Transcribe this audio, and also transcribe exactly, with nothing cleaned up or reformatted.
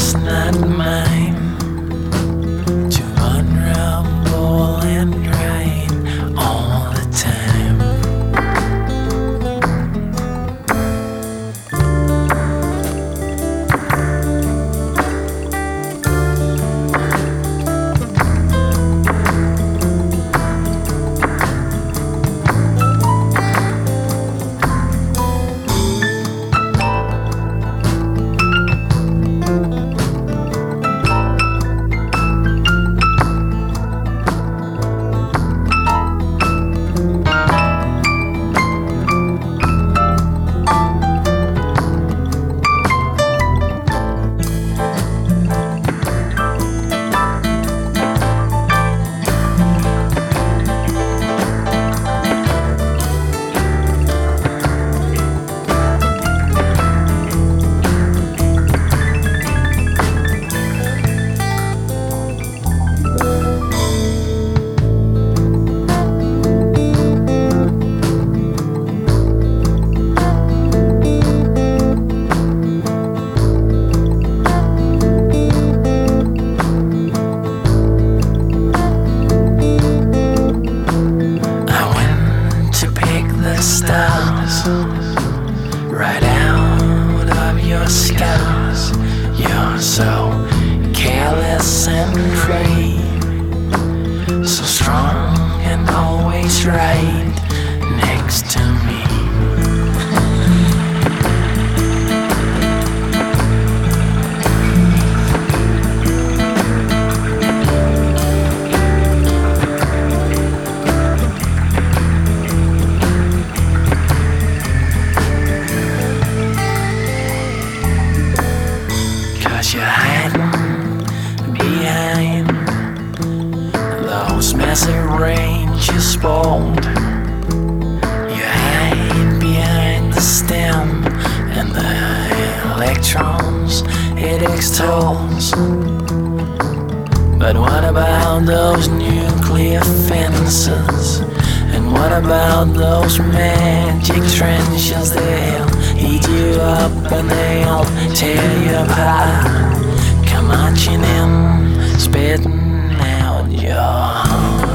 just not mine to unravel and drain all the time. Stars right out of your skies. You're so careless and free, so strong and always right next to me. You're hiding behind those massive ranges bold. You hide behind the stem and the electrons it extols. But what about those nuclear fences? And what about those magic trenches? They'll eat you up and they'll tear you apart. Come marching in, spitting out your heart.